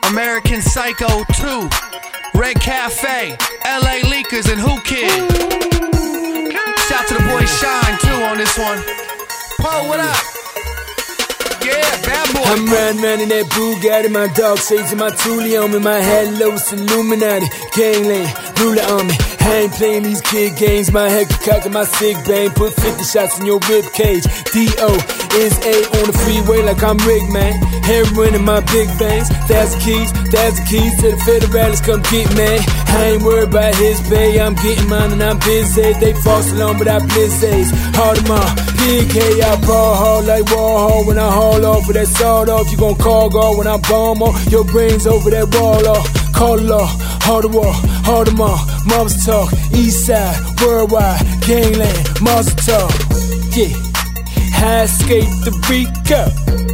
American Psycho 2, Red Cafe, LA Leakers, and Who Kid. Shout to the boy Shine too on this one. Poe, what up? Yeah, bad boy. I'm riding in that Bugatti, my dog shades and my Thule on me, my hat low, it's Illuminati, gangland, ruler on me. I ain't playing these kid games, my head cock and my sick bang, put 50 shots in your rib cage. D.O. is A on the freeway like I'm Rick, man. Heroin in my big veins, that's the keys to the Federalists, come get me. I ain't worried about his pay, I'm getting mine and I'm busy. They false along but I blizzards, hard them all. Big K, I ball hard like Warhol. When I haul off with that sawed off, you gon' call guard when I bomb on your brains over that wall off. Call the law, hard the wall, hard them all. Moms talk, east side, worldwide, gangland, Mazel talk. Yeah, I escaped the Rico.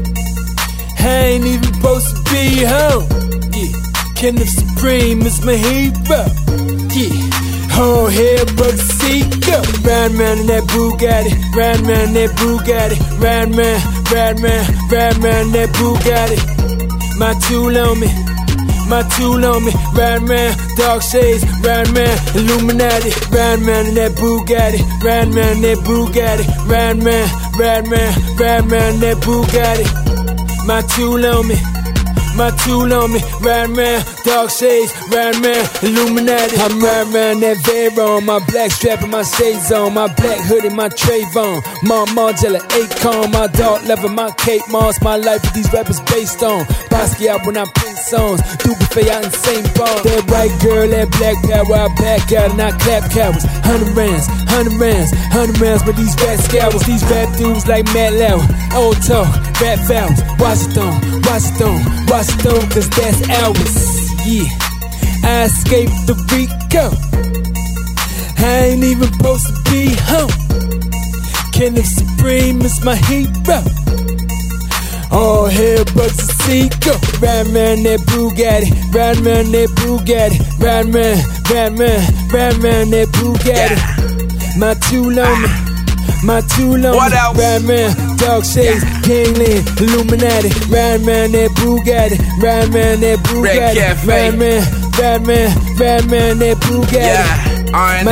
I ain't even supposed to be home. Yeah, Kenneth Supreme is my hero. Yeah, whole hair but Seiko. Riding round in that Bugatti, riding round in that Bugatti, riding round that Bugatti. My tool on me. Riding round, dark shades, riding round, Illuminati, riding round in that Bugatti, riding round in that Bugatti, riding round that Bugatti. My tool on me, riding round, dark shades, riding round, Illuminati. I'm riding round that Veyron, my black strap and my shades on, my black hoodie, my Trayvon, my Margiela Akon, my dark leather, my Kate Moss, my life with these rappers based on. Basquiat when I play songs, do buffet out in St. Paul. That white girl, that black power, I back out and I clap cowards. 100 rounds, but these rap scours, these rap dudes like Matt Lauer, old talk, rap fouls, watch it on, cause that's ours. Yeah, I escaped the Rico. I ain't even supposed to be home. Kenneth Supreme is my hero. All hair but Seiko. Riding round that Bugatti, riding round that Bugatti, riding round that Bugatti. Yeah. My tool on me. What else? Riding round, dog shades, gangland, Illuminati. Riding round that Bugatti, riding round that Bugatti. Red Cafe. Riding round that Bugatti. Yeah, RNS.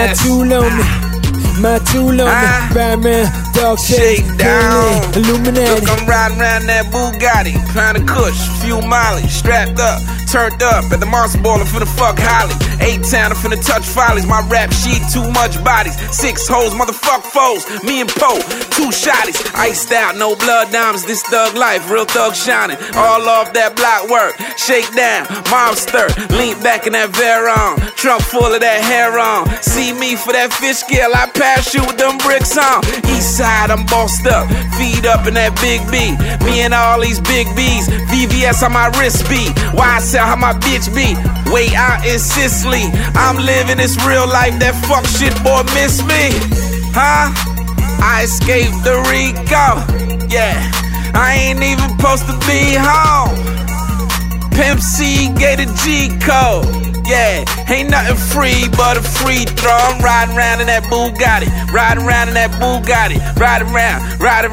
My tool on me, riding round, dog shades, gangland, Illuminati. Look, I'm riding around that Bugatti, pound of kush, few Molly, strapped up, turned up at the Monster Ball, I'm finna fuck Holly. 8-town, I'm finna touch follies. My rap sheet, too much bodies. 6 hoes, motherfuck foes. Me and Poe, 2 shotties. Iced out, no blood diamonds. This thug life, real thug shining. All off that block work. Shake down, mobster. Lean back in that Veyron. Trunk full of that hair on. See me for that fish scale, I pass you with them bricks on. East side, I'm bossed up. Feed up in that big B. Me and all these big B's. VVS on my wrist beat. Why I sell how my bitch be? Way out in Sicily. I'm living this real life, that fuck shit, boy, miss me. Huh? I escaped the Rico. Yeah, I ain't even supposed to be home. Pimp C gave the G code. Yeah, ain't nothing free but a free throw. I'm riding around in that Bugatti, riding around in that Bugatti, riding around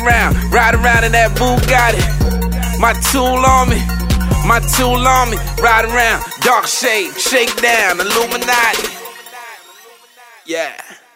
in that Bugatti. My tool on me. Riding around, dark shade, shake down, Illuminati. Yeah.